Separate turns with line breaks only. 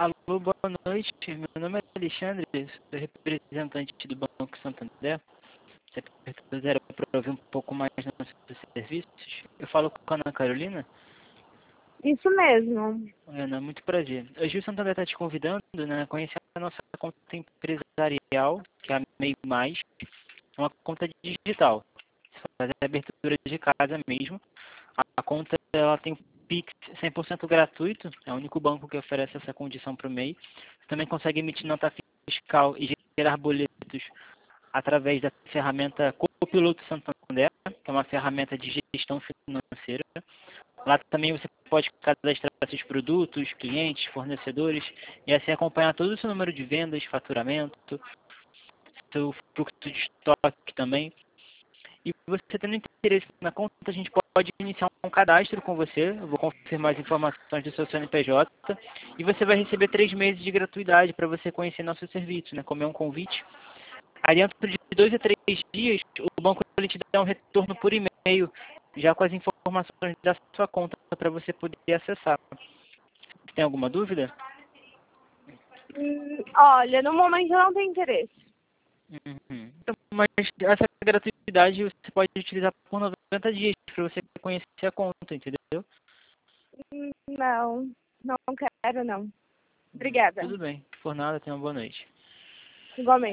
Alô, boa noite. Meu nome é Alexandre, sou representante do Banco Santander. Você quiser para ouvir um pouco mais dos nossos serviços. Eu falo com a Ana Carolina.
Isso mesmo.
Ana, muito prazer. Hoje o Santander está te convidando, né, a conhecer a nossa conta empresarial, que é a MEI+, uma conta digital. Você faz a abertura de casa mesmo. A conta ela tem Pix 100% gratuito, é o único banco que oferece essa condição para o MEI. Você também consegue emitir nota fiscal e gerar boletos através da ferramenta Copiloto Santander, que é uma ferramenta de gestão financeira. Lá também você pode cadastrar seus produtos, clientes, fornecedores e assim acompanhar todo o seu número de vendas, faturamento, seu fluxo de estoque também. E você tendo interesse na conta, a gente pode iniciar um cadastro com você. Eu vou confirmar as informações do seu CNPJ e você vai receber 3 meses de gratuidade para você conhecer nosso serviço, né? Como é um convite. Aí dentro de 2 a 3 dias, o banco ele te dá um retorno por e-mail, já com as informações da sua conta para você poder acessar. Tem alguma dúvida?
Olha, no momento eu não tenho interesse.
Uhum. Então, mas essa gratuidade você pode utilizar por 90 dias para você conhecer a conta, entendeu?
Não, não quero não. Obrigada.
Tudo bem. Por nada, tenha uma boa noite.
Igualmente.